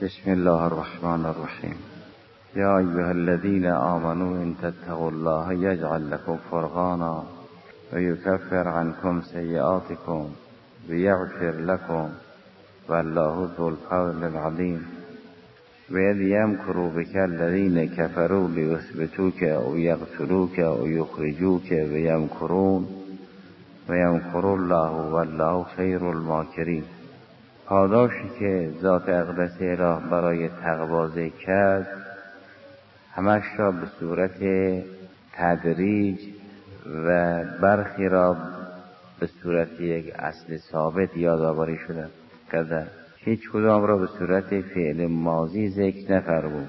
بسم الله الرحمن الرحیم. یا ایها الذین آمنوا ان تتقوا الله یجعل لكم فرقانا و یکفر عنکم سیئاتکم و یغفر لكم والله ذو الفضل العظیم. و اذ یمکر بک الذین کفروا لیثبتوک او یقتلوک او یخرجوک و یمکرون و یمکر الله والله خیر الماکرین. پاداشی که ذات اقدس اله برای تقوا ذکر کرد همش را به صورت تدریج و برخی را به صورت یک اصل ثابت یادآوری کرده. هیچ کدام را به صورت فعل ماضی ذکر نفرمود،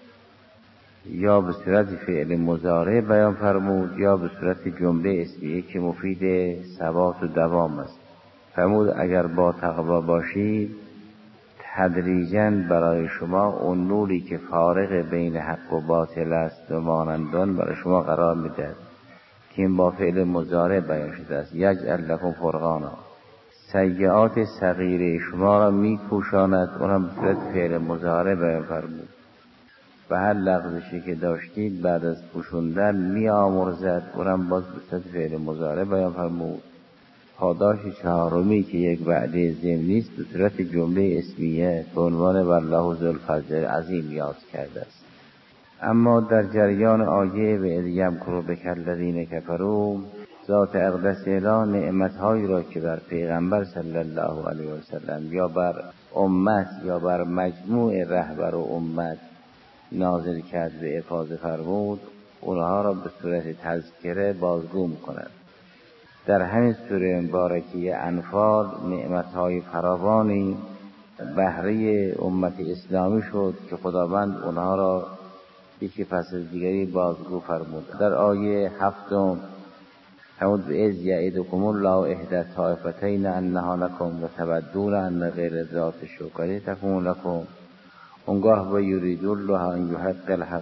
یا به صورت فعل مضارع بیان فرمود، یا به صورت جمله اسمیه که مفید ثبات و دوام است. فرمود اگر با تقوا باشید تدریجاً برای شما اون نوری که فارق بین حق و باطل است و مانندان برای شما قرار میدهد که این با فعل مضارع بیان شده است. یجعل لکم فرقانا، سیئات صغیره شما را میپوشاند، اونم به صورت فعل مضارع بیان فرمود. و هر لغزشی که داشتید بعد از پوشوندن میآمرزد، اونم باز به صورت فعل مضارع بیان فرمود. پاداش چهارمی که یک وعده ضمنی است به صورت جمله اسمیه به عنوان والله ذو الفضل العظیم یاد کرده است. اما در جریان آیه و اذ یمکر بک الذین کفروا، ذات اقدس اله نعمت‌هایی را که بر پیغمبر صلی الله علیه و سلم یا بر امت یا بر مجموع رهبر و امت نازل کرد و افاضه فرمود، اونها را به صورت تذکره بازگو می‌کند. در همین سوره مبارکه انفال نعمت‌های فراوانی بهره امت اسلامی شد که خداوند اونها را یکی پس از دیگری بازگو فرمود. در آیه 7 فرمود و اذ یعدکم الله احدی الطائفتین انها لکم و تودون ان غیر ذات الشوکة تکون لکم اونگاه و یرید الله ان یحق الحق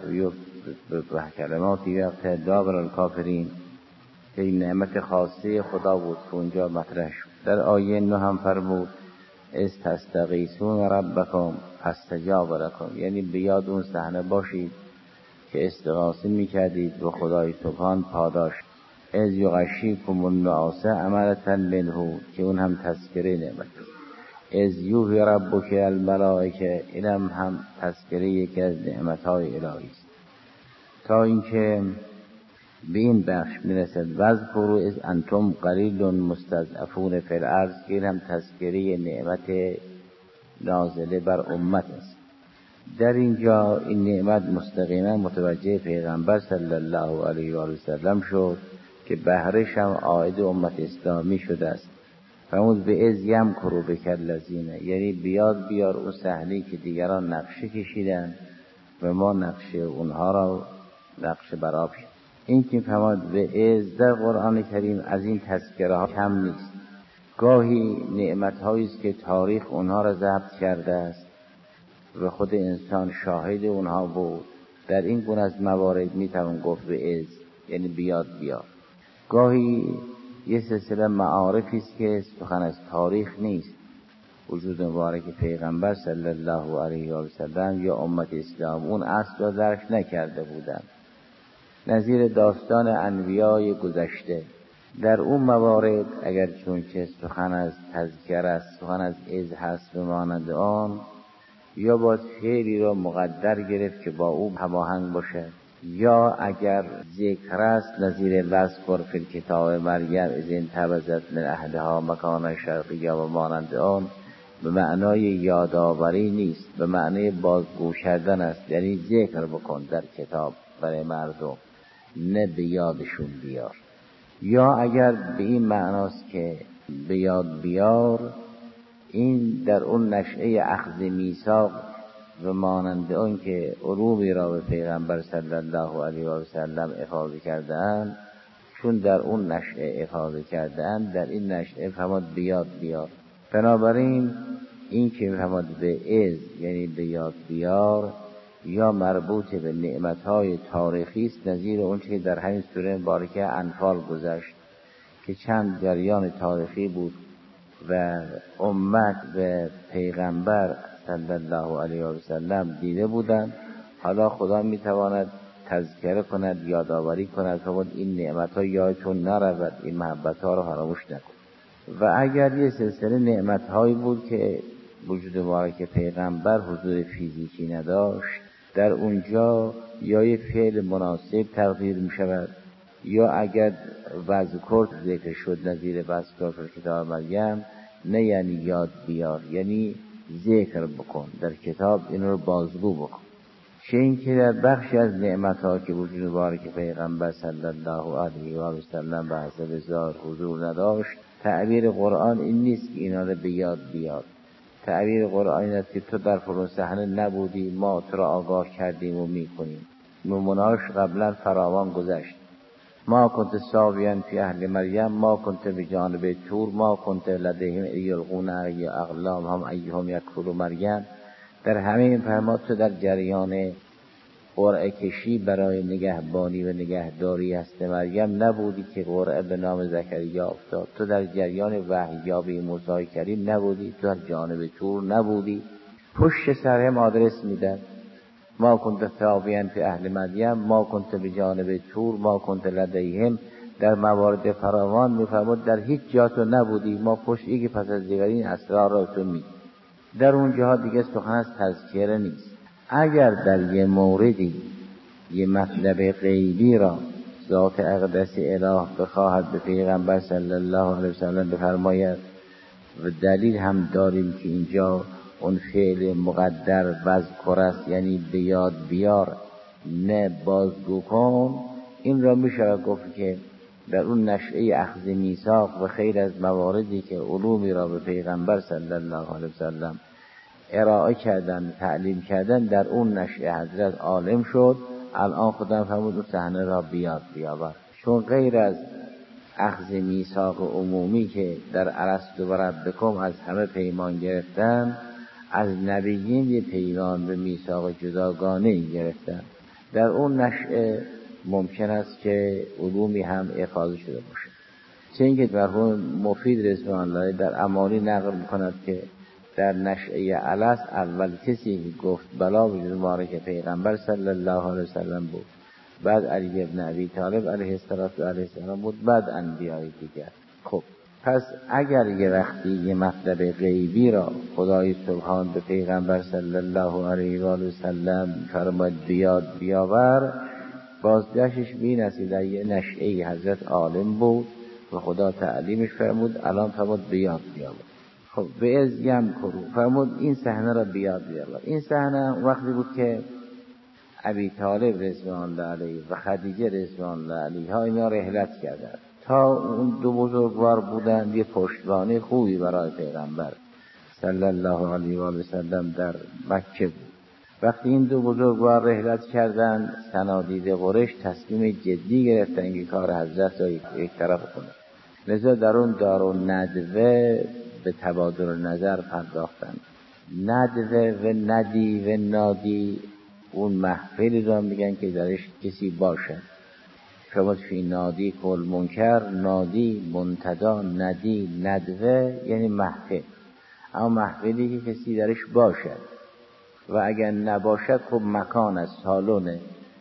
به کلماتی یقطع دابر الکافرین، که این نعمت خاصه خدا بود که اونجا مطرح شد. در آیه 9 هم فرمود اذ تستغیثون ربکم فاستجاب لکم، یعنی به یاد اون صحنه باشید که استغاثه میکردید و خدای سبحان پاداش. اذ یغشیکم النعاس امنة منه، که اون هم تذکره نعمت. اذ یوحی ربک الملائکه، اینم هم تذکره یکی از نعمتهای الهی است. تا اینکه به این بخش میرسد واذکروا اذ انتم قلیل مستضعفون فی الارض، این هم تذکره نعمت نازله بر امت است. در اینجا این نعمت مستقیما متوجه پیغمبر صلی الله علیه و سلم شد که بهرش هم عائد امت اسلامی شده است. فرمود به اذ یمکر بک الذین، یعنی بیاد بیار اون صحنه‌ای که دیگران نقشه کشیدن و ما نقشه اونها را نقشه برآب شد. این که فرمود به اذ در قرآن کریم از این تذکره ها کم نیست. گاهی نعمت هایی است که تاریخ اونها را ضبط کرده است و خود انسان شاهد اونها بود. در این گونه از موارد میتوان گفت به اذ، یعنی بیاد بیار. گاهی یه سلسله معارفی است که سخن از تاریخ نیست، وجود مبارک پیغمبر صلی الله علیه و سلم یا امت اسلام اون اصل را درک نکرده بودند. نظیر داستان انبیای گذشته، در اون موارد اگر چون که سخن از تذکر است، سخن از اذ هست و مانند آن، یا باید فعلی را مقدر گرفت که با او هماهنگ باشه، یا اگر ذکر است نظیر واذکر فی الکتاب مریم اذ انتبذت من اهلها مکانا شرقیا و مانند آن، به معنای یادآوری نیست، به معنای بازگو کردن است. یعنی ذکر بکن در کتاب برای مردم، نه به یادشون بیار. یا اگر به این معناست که به یاد بیار، این در اون نشأه اخذ میثاق و مانند آن که علومی را به پیغمبر صلی الله علیه و سلم افاضه کرده‌اند، چون در اون نشأه افاضه کرده‌اند در این نشأه فرمود به یاد بیار. بنابراین این که فرمود به اذ یعنی به یاد بیار یا مربوط به نعمتهای تاریخی است، نظیر اون که در همین سوره مبارکه انفال گذشت که چند جریان تاریخی بود و امت به پیغمبر صلی الله علیه و سلم دیده بودند. حالا خدا میتواند تذکره کند، یادآوری کند که این نعمت‌ها یادتون نرود، این محبت‌ها رو فراموش نکن. و اگر یه سلسله نعمت‌هایی بود که وجود مبارک پیغمبر حضور فیزیکی نداشت، در اونجا یا یه فعل مناسب تقدیر می شود، یا اگر وذکر ذکر شد نظیر وذکر در کتاب مریم، نه یعنی یاد بیار، یعنی ذکر بکن در کتاب، این رو بازگو بکن. چه این که در بخشی از نعمت‌ها که وجود مبارک پیغمبر صلی الله علیه و سلم به حسب ظاهر حضور نداشت، تعبیر قرآن این نیست که اینا رو به یاد بیار. تعبیر قرآن این است که تو در فلان صحنه نبودی، ما تو را آگاه کردیم و میکنیم. نمونه‌اش قبلا فراوان گذشت. ما کنت ساویاً فی اهل مریم، ما کنت بجانب طور، ما کنت لدیهم یلقون اقلامهم ایهم یکفر مریم. در همه این فرمات تو در جریان قرعه کشی برای نگهبانی و نگهداری هست مریم نبودی که قرعه به نام زکریا افتاد. تو در جریان وحییابی موسی کریم نبودی، تو در جانب طور نبودی. پشت سرهم آدرس میدن. ما کنت ثاویاً فی اهل مریم، ما کنت بجانب طور، ما کنت لدیهم. در موارد فراوان میفرمود در هیچ جا تو نبودی، ما پشت یکی پس از دیگری این اسرار را تو میدی. در اونجاها دیگه سخن از تذکره نیست. اگر در یه موردی یه مطلب غیبی را ذات اقدس اله بخواهد به پیغمبر صلی الله علیه وسلم بفرماید و دلیل هم داریم که اینجا اون فعل مقدر وذکر است، یعنی به یاد بیار نه بازگو کن، این را میشه گفت که در اون نشأه اخذ میثاق و خیر از مواردی که علومی را به پیغمبر صلی الله علیه وسلم ارائه کردن، تعلیم کردن، در اون نشأه حضرت عالم شد. الان خدا فرمود اون صحنه را بیاد بیاور، چون غیر از اخذ میثاق عمومی که در ارسطو و ربکم از همه پیمان گرفتن، از نبیین یه پیمان به میثاق جداگانه گرفتن. در اون نشأه ممکن است که علومی هم اخاذ شده باشه. چه اینکه مرحوم مفید رضوان الله در امانی نقل می‌کند که در نشأه الست اول کسی که گفت بلا وجود مبارک پیغمبر صلی الله علیه وسلم بود، بعد علی ابن ابی طالب علیه السلام بود، بعد انبیای دیگر. خب پس اگر یه وقتی یه مطلب غیبی را خدای سبحان به پیغمبر صلی الله علیه و سلم فرمود بیاد بیاور، بازگشتش بین است در یه نشأه حضرت عالم بود و خدا تعلیمش فرمود، الان فرمود بیاد بیاور. خب به ازیم کرو فرمود این صحنه را بیاد بیاور. این صحنه وقتی بود که ابی طالب رضوان الله علیه و خدیجه رضوان الله علیها اینا رحلت کردند. تا اون دو بزرگوار بودند یه پشتوانه خوبی برای پیغمبر صلی الله علیه و سلم در مکه بود. وقتی این دو بزرگوار رحلت کردند، صنادید قریش تصمیم جدی گرفتن که کار حضرت را یک طرف کنند. لذا در اون دارالندوه به تبادل نظر پرداختند. ندوه و ندی و نادی اون محفلی را میگن که درش کسی باشد. فرمود فی نادی کل منکر، نادی منتدا، ندی ندوه یعنی محفل. اما محفلی که کسی درش باشد و اگر نباشد خب مکان است، سالونه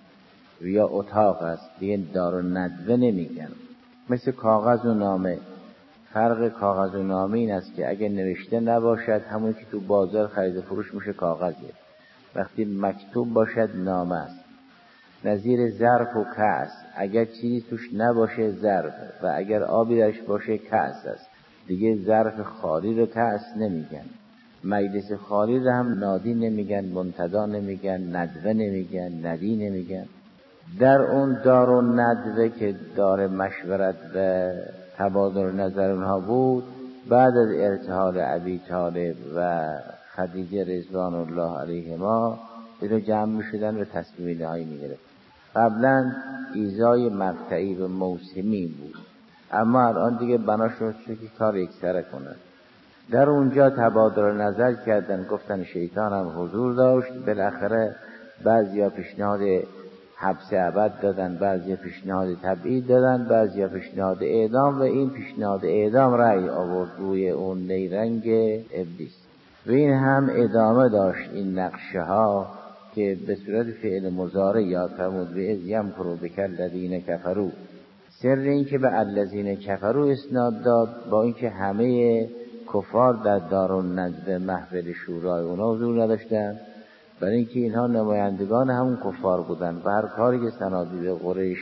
یا اتاق است، دیگه دارالندوه نمیگن. مثل کاغذ و نامه. فرق کاغذ و نامه این است که اگر نوشته نباشد همون که تو بازار خرید فروش میشه کاغذه، وقتی مکتوب باشد نامه است. نظیر ظرف و کأس، اگر چیزی توش نباشه ظرف و اگر آبی درش باشه کأس است. دیگه ظرف خالی رو کأس نمیگن، مجلس خالی رو هم نادی نمیگن، منتدا نمیگن، ندوه نمیگن، ندی نمیگن. در اون دار و ندوه که دار مشورت و تبادل نظر اونها بود، بعد از ارتحال ابی طالب و خدیجه رضوان الله علیهما اینو جمع میشدن و تصمیم نهایی میگرفت. قبلا ایذای مقطعی و موسمی بود، اما الان دیگه بنا شد که کار یکسره کنند. در اونجا تبادل نظر کردن، گفتن شیطان هم حضور داشت. بالاخره بعضیا پیشنهاد حبس ابد دادن، بعضی پیشنهاد تبعید دادن، بعضی پیشنهاد اعدام و این پیشنهاد اعدام رأی آورد روی اون نیرنگ ابلیس. و این هم ادامه داشت این نقشه ها که به صورت فعل مضارع یاد فرمود و اذ یمکروا بک الذین کفروا. سر این که به الذین کفروا اسناد داد با اینکه همه کفار در دارالندوه محفل شورای اونا حضور نداشتن، برای اینکه اینها نمایندگان همون کفار بودن و هر کاری که صنادیق قریش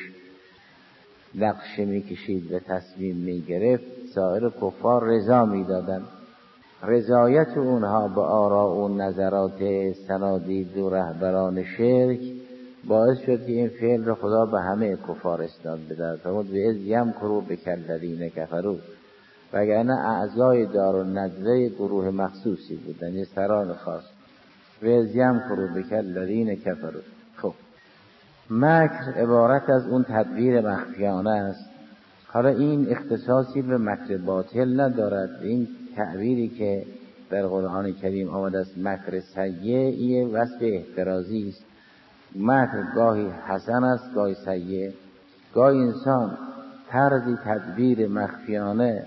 نقشه میکشید و تصمیم میگرفت سایر کفار رضا میدادن. رضایت اونها به آراء و نظرات صنادیق و رهبران شرک باعث شد که این فعل را خدا به همه کفار اسناد بده. فرمود و اذ یمکروا بک الذین کفروا، وگرنه اعضای دارالندوه گروه مخصوصی بودن، یه سران خاص. و اذ یمکروا بک الذین کفروا. خب مکر عبارت از اون تدبیر مخفیانه است. حالا این اختصاصی به مکر باطل ندارد. این تعبیری که در قرآن کریم آمده است مکر سیء، این وصف احترازی است. مکر گاهی حسن است گاهی سیء. گاهی انسان طرزی تدبیر مخفیانه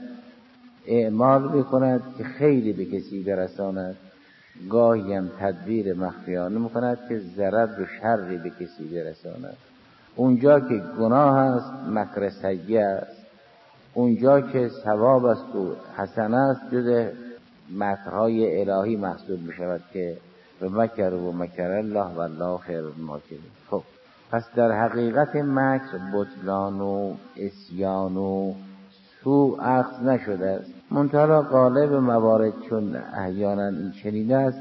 اعمال میکند که خیلی به کسی برساند، گاهی هم تدبیر مخفیانه میکند که ضرر و شری به کسی برساند. اونجا که گناه است مکر سیء است، اونجا که ثواب است و حسن است جز مکرهای الهی محسوب میشود که و مکر و مکر الله والله خیر الماکرین. خب پس در حقیقت مکر بطلان و عصیان و سوء اخذ نشده است. منتها غالب موارد چون احیانا این چنین است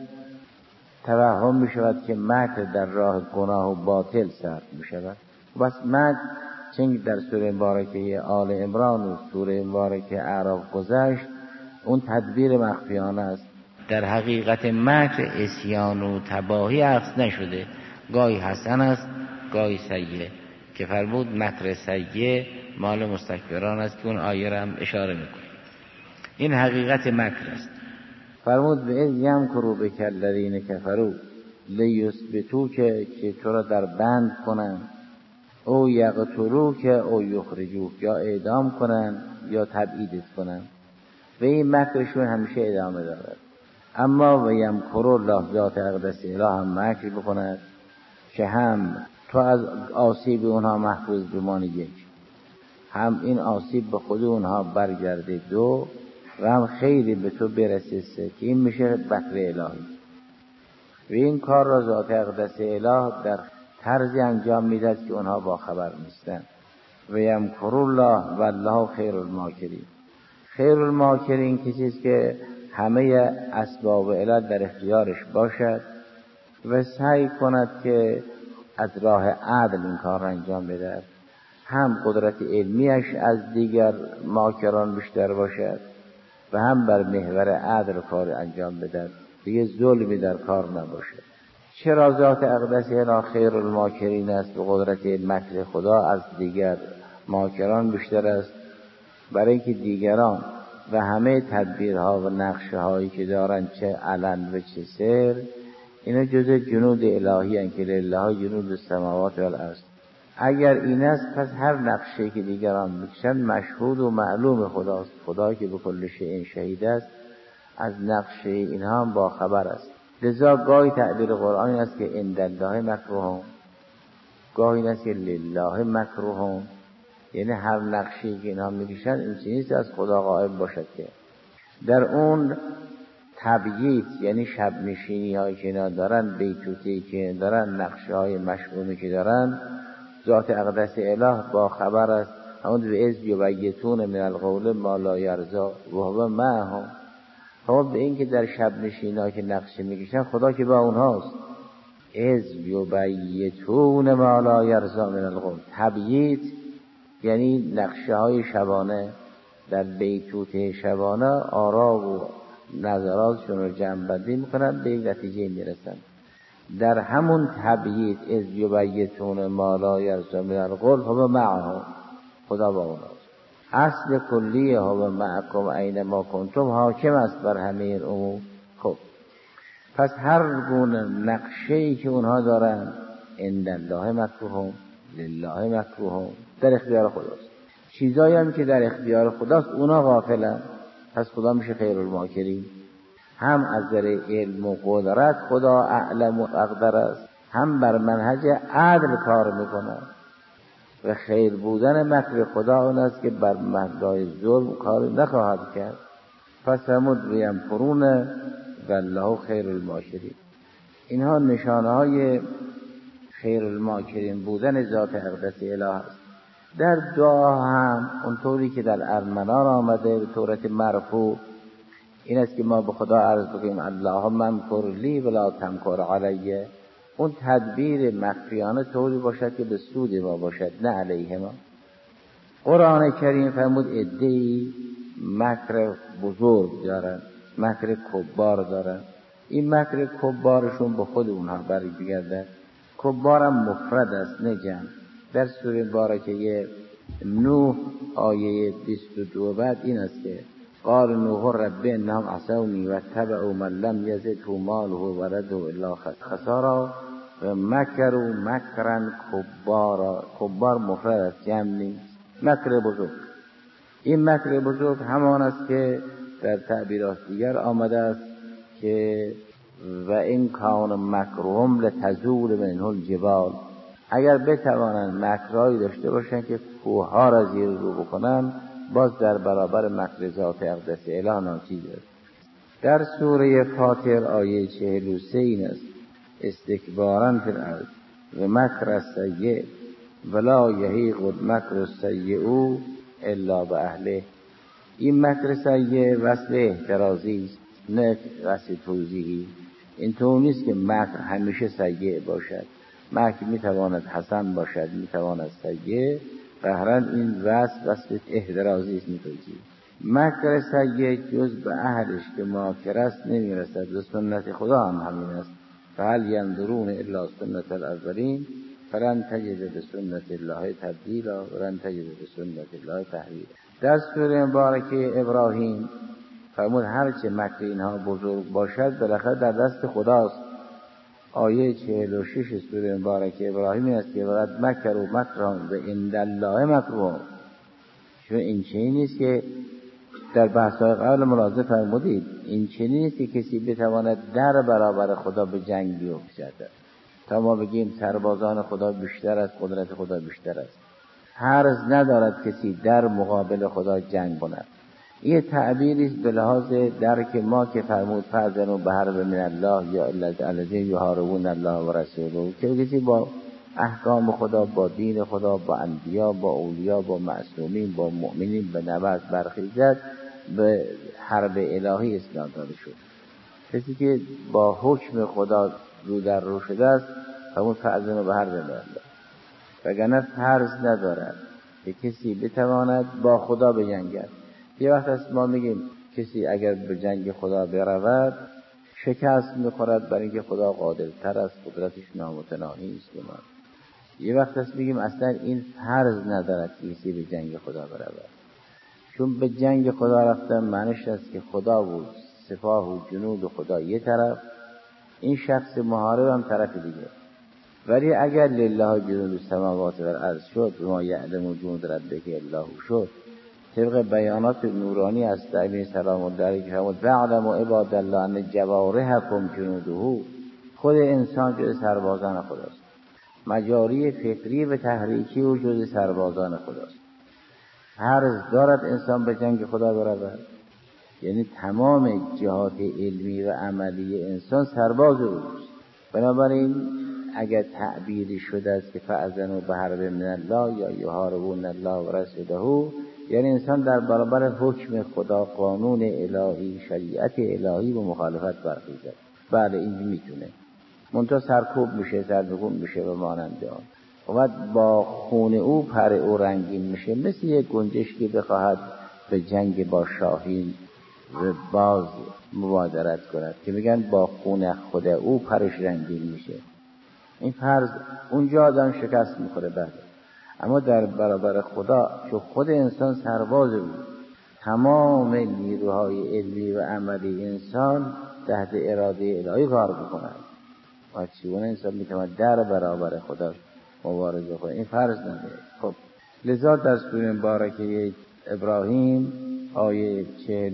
توهم می شود که مکر در راه گناه و باطل صرف می شود. بس مکر چنگ در سوره مبارکه آل عمران و سوره مبارکه اعراف گذشت اون تدبیر مخفیانه است. در حقیقت مکر عصیان و تباهی اخذ نشده، گاهی حسن است گاهی سیء که فرمود مکر سیء مال مستکبران است که اون آیه را هم اشاره میکنه. این حقیقت مکر است. فرمود به اذ یمکروا بک الذین کفروا لیثبتوک، که تو را در بند کنن، او یقتلوک او یخرجوک، یا اعدام کنن یا تبعیدت کنن. و این مکرشون همیشه ادامه دارد. اما و یمکر الله، ذات اقدس اله هم مکر بکند که هم تو از آسیب اونها محفوظ بمانی، یک، هم این آسیب به خود اونها برگرده، دو، و هم خیلی به تو برسه، سه، که این میشه مکر الهی. و این کار را ذات اقدس اله در طرزی انجام میداد که اونها با خبر نیستن. و یمکر الله والله خیر الماکرین. خیر الماکرین کسی است که همه اسباب علت در اختیارش باشد و سعی کند که از راه عدل این کار را انجام بده، هم قدرت علمیش از دیگر ماکران بیشتر باشد و هم بر محور عدل کار انجام بده، دیگه ظلمی در کار نباشد. چرا ذات اقدس اله خیر الماکرین است و قدرت مکر خدا از دیگر ماکران بیشتر است؟ برای اینکه دیگران و همه تدبیرها و نقشه هایی که دارن، چه علن و چه سر، اینا جزء جنود الهی هستند که لله جنود السماوات والارض. اگر این است پس هر نقشه که دیگران میکشن مشهود و معلوم خداست. خدا که به کل شیء شهید است از نقشه اینها هم با خبر است. لذا گاهی تعبیر قرآن این است که عند الله مکرهم، گاهی این است که لله مکرهم، یعنی هر نقشی که اینها میکشن این چیزی از خدا غائب باشد که در اون تبییت، یعنی شب نشینی هایی که اینا دارن، بیتوتی که دارن، نقشه های مشعومی که دارن، ذات اقدس اله با خبر است. همون به اذ یبیتون من القول ما لا یرضی و هو معهم. همون به این که در شب نشینی هایی که نقشه میکشن خدا که با اونهاست. اذ یبیتون ما لا یرضی من القول، تبییت یعنی نقشه های شبانه در بیتوت شبانه آرا و نظراتشون رو جمع بندی میکنن، به یک نتیجه میرسن. در همون تبییت از یبیتون ما لا یرضی من القول هو معهم، خدا با اوناست. اصل کلی هو معکم اینما کنتم حاکم است بر همه امور. خب پس هر گونه نقشه‌ای که اونها دارن عند الله مکروهم لله مکروهم، در اختیار خداست. چیزایی هم که در اختیار خداست اونا غافلن، پس خدا میشه خیرالماکرین. هم از نظر علم و قدرت خدا اعلم و اقدر است، هم بر منهج عدل کار میکنه و خیر بودن مکر خدا اون است که بر مبنای ظلم کار نخواهد کرد. پس ثمود یمکرون والله خیرالماکرین. اینها نشانه های خیرالماکرین بودن ذات اقدس اله است. در دعا هم اونطوری که در ارمنان آمده به صورت مرفوع این است که ما به خدا عرض بکنیم اللهم امکر لی ولا تمکر علی. اون تدبیر مخفیانه طوری باشد که به سود ما باشد نه علیه ما. قرآن کریم فرمود عده‌ای مکر بزرگ دارن، مکر کبار دارن. این مکر کبارشون به خود اونها برمیگرده. کبارم مفرد است نه جمع. در سوره مبارکه نوح آیه 22 بعد این است که قال نوح رب انهم عصونی واتبعوا من لم یزده ماله وولده الا خسارا و مکروا مکرا کبارا. کبار مفرد است جمع نیست. مکر بزرگ. این مکر بزرگ همان است که در تعبیرات دیگر آمده است که و این کان مکرهم لتزول منه الجبال. اگر بتوانند مکرهایی داشته باشند که کوهها را زیر رو بکنند باز در برابر مکر ذات اقدس اله ناچیز است. در سوره فاطر آیه 43 این است استکبارا فی الارض و مکر السیء ولا یحیق المکر السیء الا باهله. این مکر سیء وصل احترازی است نه وصل توضیحی. این طور نیست که مکر همیشه سیء باشد. مکر میتواند حسن باشد میتواند سیء. قهرن این وصل احترازی است میتوضیح. مکر سیء جز به اهلش که ماکر است نمیرسد و سنت خدا هم همین است. فهل ینظرون الا سنت الاولین فلن تجد بسنت الله تبدیلا ولن تجد بسنت الله تحویلا. در سوره مبارکه ابراهیم فرمود هرچه مکر اینها بزرگ باشد بالاخره در دست خداست. آیه 46 سوره مبارکه ابراهیم است که وقد مکروا مکرا و عند الله مکرهم. چون این چنین نیست که در بحث‌های قبل ملاحظه فرمودید این چنین نیست که کسی بتواند در برابر خدا به جنگ بیفتد تا ما بگیم سربازان خدا بیشتر است قدرت خدا بیشتر است. حرز ندارد کسی در مقابل خدا جنگ کند. این تعبیری است به لحاظ درک ما که فرمود فاذنوا بحرب من الله یا الذین یحاربون الله و رسوله، که کسی با احکام خدا با دین خدا با انبیا با اولیا با معصومین با مؤمنین به نبرد برخیزد به حرب الهی اسلام داده شد. کسی که با حکم خدا رو در رو شده است فرمود فاذنوا بحرب من الله. وگرنه فرض ندارد که کسی بتواند با خدا بجنگد. یه وقت است ما میگیم کسی اگر به جنگ خدا برود شکست میخورد برای اینکه خدا قادرتر است قدرتش نامتناهی است. یه وقت است میگیم اصلا این فرض ندارد کسی به جنگ خدا برود. چون به جنگ خدا رفتن معنیش است که خدا و سپاه و جنود خدا یه طرف، این شخص محارب هم طرف دیگه. ولی اگر لله جنود السماوات والارض شد ما یعلم جنود ربک الا هو شد، طبق بیانات نورانی از تعبیر سلام الله علیه که فرمود فاعلموا عباد الله ان جوارحکم جنوده. خود انسان جز سربازان خداست. مجاری فکری و تحریکی و جز سربازان خداست. حرز دارد انسان به جنگ خدا برود، یعنی تمام جهات علمی و عملی انسان سرباز اوست. بنابراین اگر تعبیری شده است که فاذنوا بحرب من الله یا یحاربون الله و رسوله، یعنی انسان در برابر حکم خدا قانون الهی شریعت الهی و مخالفت برخیزد. بله این میتونه منتها سرکوب میشه سرنگون میشه و مانند آن. اومد با خون او پر او رنگین میشه، مثل یک گنجش که بخواهد به جنگ با شاهین و باز مبادرت کند که میگن با خون خود او پرش رنگین میشه. این فرض اونجا آدم شکست میخوره. بله اما در برابر خدا چون خود انسان سرباز بود، تمام نیروهای علمی و عملی انسان تحت اراده الهی کار میکنند. و چگونه انسان میتواند در برابر خدا مبارزه کنه. این فرض نداره. خب لذا در سوره مبارکه ابراهیم آیه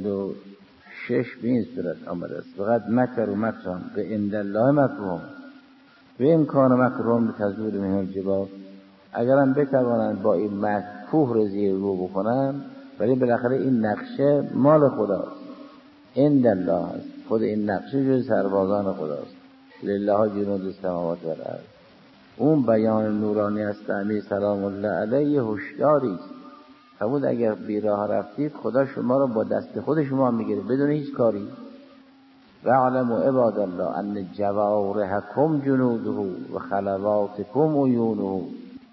46 به این صورت آمده است: فقط مکر و مکران به عند الله مکرهم و امکان مکرهم تزول منه الجبال. اگرم بتوانند با این کوه رو زیر رو بکنن، ولی بالاخره این نقشه مال خداست، عند الله است. خود این نقشه جز سربازان خداست. لله جنود السماوات و الارض. اون بیان نورانی است امیر سلام الله علیه هشداری است. فرمود اگر بی راه رفتید خدا شما رو با دست خود شما میگیره بدون هیچ کاری. و علموا عباد الله ان جوارحکم جنوده و خلواتکم عیونه.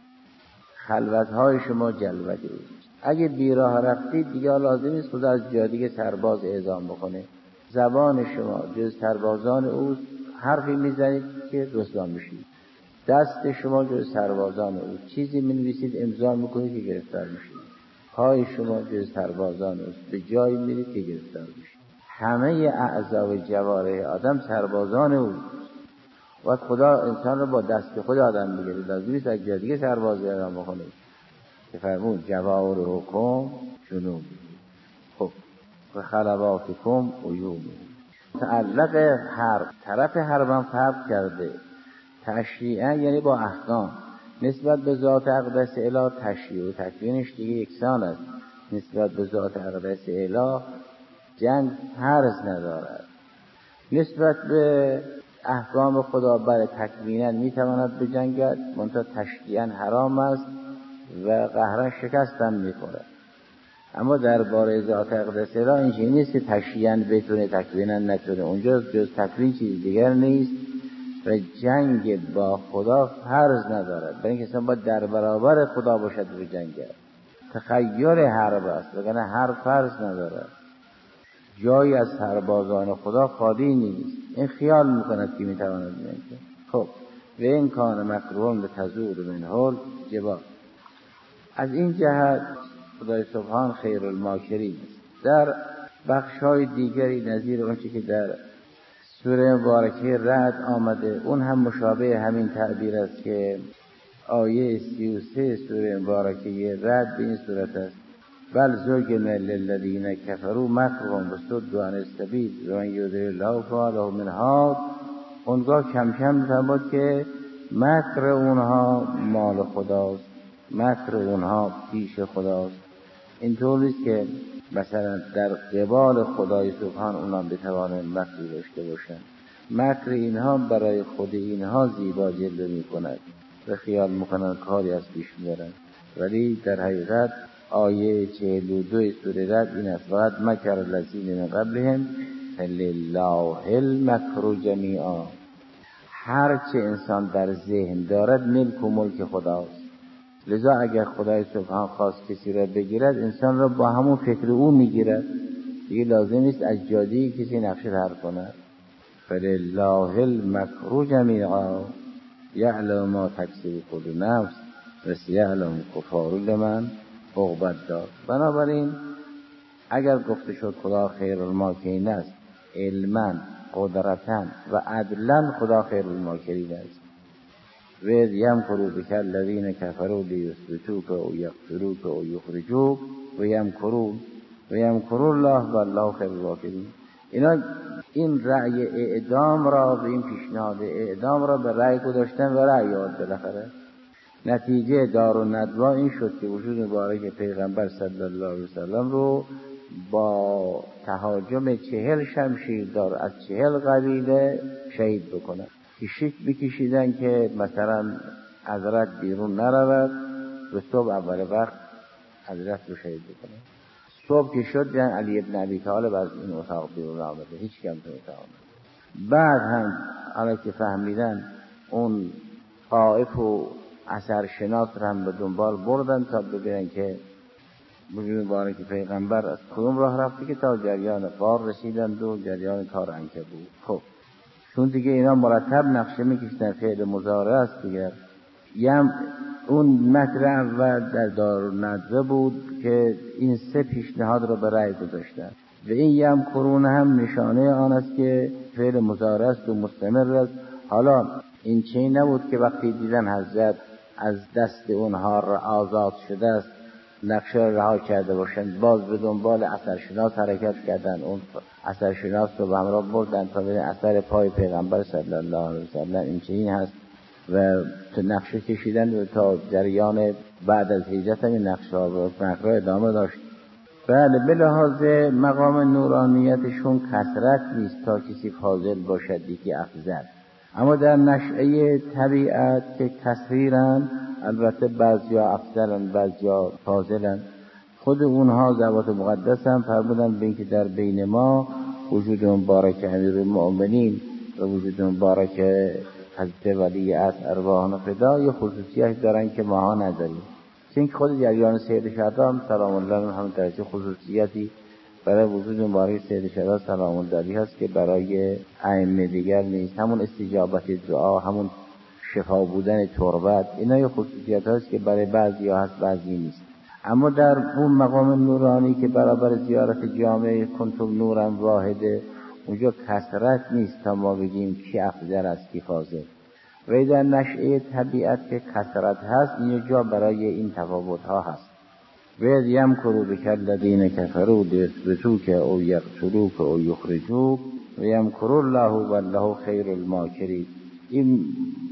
خلوتهای شما جلوته. اگه بی راه رفتید دیگه لازم نیست خدا از جا دیگه سرباز اعزام بکنه. زبان شما جز سربازان اوست، حرفی میزنید که رسوا میشید. دست شما جز سربازان اوست، چیزی می‌نویسید امضا میکنید که گرفتار میشید. پای شما جز سربازان اوست، به جایی میرید که گرفتار میشید. همه اعضا و جوارح آدم سربازان اوست. و خدا انسان رو با دست خود آدم میگیره، لازم نیست از جای دیگه سرباز اعزام بکنه. که فرمود جوارحکم جنود خب و خلواتکم عیون. تعلق حرب، طرف حربم فرق کرده. تشریعا یعنی با احکام. نسبت به ذات اقدس اله تشریع و تکوینش دیگه یکسان است. نسبت به ذات اقدس اله جنگ حرز ندارد. نسبت به احکام خدا برای تکوینا میتواند بجنگد، منتها تشریعا حرام است و قهرا شکست هم میخورد. اما درباره ذات اقدس اله اینجوری نیست که تشریعا بتونه تکوینا نتونه. اونجا جز تکوین چیز دیگر نیست و جنگ با خدا فرض ندارد، برای اینکه انسان باید در برابر خدا باشد و جنگد. تخیل حرب است، وگرنه حرب فرض ندارد. جایی از سربازان خدا خالی نیست. این خیال میکند که میتواند جنگد. خب و این کان مکرهم لتزول منه الجبال. از این جهت خدای سبحان خیر الماکرین است. در بخش‌های دیگری نظیر اونچه که در سوره مبارکه رعد آمده، اون هم مشابه همین تعبیر است که آیه 33 سوره مبارکه رعد به این صورت است: بل زین للذین کفروا مکرهم وصدوا عن السبیل و من یضلل الله فما له من هاد. اونگاه کم کم می‌فهمد که مکر اونها مال خداست، مکر اونها پیش خداست. اینطور نیست که مثلا در قبال خدای سبحان اونها بتوانند مکری داشته باشند. مکر اینها برای خود اینها زیبا جلوه می‌کند و خیال می‌کنند کاری از پیش می‌برند، ولی در حقیقت آیه 42 سوره رعد این است: فقط مکر الذین من قبلهم فلله المکر جمیعا. هر چه انسان در ذهن دارد ملک و ملک خداست. لذا اگر خدای سبحان خواست کسی را بگیرد، انسان را با همون فکر او میگیرد، دیگه لازم نیست از جادی کسی نقشه در کند. فلله المکر جمیعا یعلم ما تکسب کل نفس و سیعلم کفار لمن عقبی الدار. بنابراین اگر گفته شد خدا خیر الماکرین است، علما، قدرتا و عدلا خدا خیر الماکرین است. و یمکروا بک الذین کفروا لیثبتوک او یقتلوک او یخرجوک و یمکر الله والله خیر الماکرین. اینا این رأی اعدام را به این پیشنهاد اعدام را به رأی گذاشتن و رأی آورد. بالاخره نتیجه دار و ندوا این شد که وجود مبارک پیغمبر صلی الله علیه وسلم رو با تهاجم 40 شمشیردار از 40 قبیله شهید بکنن. کشیک بکشیدن که مثلا حضرت بیرون نرود و صبح اول وقت حضرت رو شهید بکنن. صبح که شد جن علی ابن ابی طالب از این اتاق بیرون آمده، هیچ کم تو اتاق آمده. بعد هم حالا که فهمیدن اون طائف و اثرشناس رو هم به دنبال بردن تا ببینن که وجود مبارک پیغمبر از کدوم راه رفته، که تا جریان فار رسیدند و جریان کار عنکبوت. خب چون دیگه اینا مرتب نقشه میکشتن، فعل مضارع است دیگه. اون مکر اول در دارالندوه بود که این 3 پیشنهاد رو به رأی گذاشتن و این یمکرون هم نشانه آن است که فعل مضارع است و مستمر است. حالا این چی نبود که وقتی دیدن حضرت از دست اونها آزاد شده است نقشه رها کرده باشند، باز به دنبال اثرشناس حرکت کردن، اون اثرشناس رو به همراه بردن تا ببینن اثر پای پیغمبر صلی الله علیه وسلم این چنین هست و نقشه کشیدن تا جریان بعد از هجرت این نقشه ها ادامه داشت. بله، به لحاظ مقام نورانیتشون کثرت نیست تا کسی فاضل باشد یکی افضل، اما در نشأه طبیعت که کثیرن، البته بعضیا افضلن بعضیا فاضلن. خود اونها ذوات مقدس هم فرمودن به اینکه در بین ما وجود مبارک امیرالمؤمنین و وجود مبارک حضرت ولی عصر ارواحنا فدا یه خصوصیت دارن که ماها نداریم. چون خود جریان سید شهدا سلام الله هم درجه خصوصیتی برای وجود مبارک سید شهدا سلام الله هست که برای ائمه دیگر نیست. همون استجابت دعا، همون شفا بودن تربت، اینا یه خصوصیت هست که برای بعضی ها هست بعضی نیست. اما در اون مقام نورانی که برابر زیارت جامع کنتم نورا واحده، اونجا کثرت نیست تا ما بگیم کی افضل است کی فاضل. و در نشأه طبیعت که کثرت هست، اینجا برای این تفاوت ها هست. و یمکروا بک الذین کفروا لیثبتوک او یقتلوک او یخرجوک و یمکر الله والله خیر الماکرین. این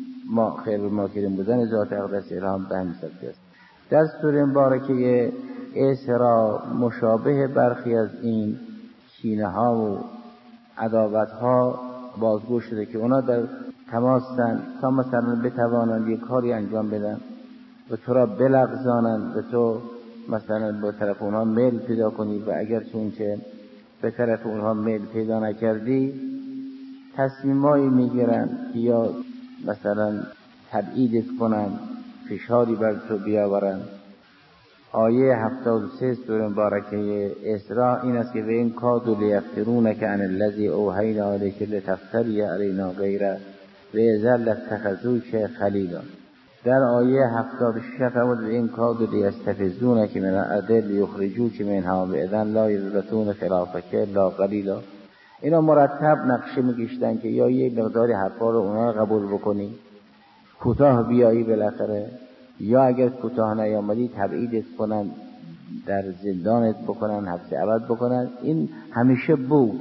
خیر الماکرین بودن ذات اقدس الهام به همین سبک است. در سوره مبارکه اسراء مشابه برخی از این کینه ها و عداوت ها بازگو شده که اونا در تماسن تا مثلا بتوانند یک کاری انجام بدن و تو را بلغزانند و تو مثلا به طرف اونها میل پیدا کنی و اگر چون که به طرف اونها میل پیدا نکردی تصمیمایی میگیرن که یا مثلا تبعیدت کنن، فشاری بر تو بیاورن. آیه 73 سوره مبارکه اسراء این است که و این کادوا لیفترونک عن الذی اوحینا الیک لتفتری علینا غیره و اذا لاتخذوک خلیلا. در آیه 76 فرمود و این کادوا لیستفزونک من الارض لیخرجوک منها باذن لا یضربون خلافک الا قلیلا. اینا مرتب نقشه می‌کشیدن که یا یک مقداری حرفا رو اونا قبول بکنی، کوتاه بیایی بالاخره، یا اگر کوتاه نیامدی تبعیدت کنن، در زندانت بکنن، حبس ابد بکنن. این همیشه بود.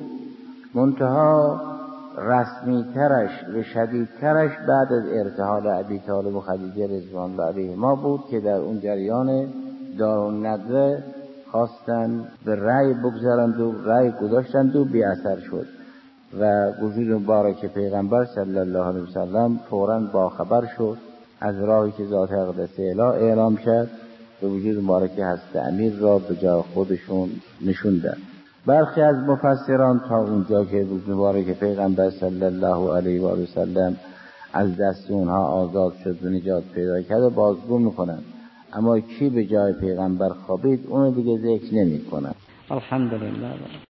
منتها رسمی ترش و شدید ترش بعد از ارتحال ابی طالب و خدیجه رضوان الله علیهما بود که در اون جریان دارالندوه خواستن به رأی بگذارند و رأی گذاشتند و بی اثر شد و وجود مبارک پیغمبر صلی الله علیه وسلم فوراً با خبر شد از راهی که ذات اقدس اله اعلام شد و وجود مبارک حضرت امیر را به جای خودشون نشوندن. برخی از مفسران تا اونجا که وجود مبارک پیغمبر صلی الله علیه و سلم از دست اونها آزاد شد و نجات پیدا کرد و بازگو میکنن، اما کی به جای پیغمبر خوابید اون دیگه ذکر نمیکنن. الحمدلله.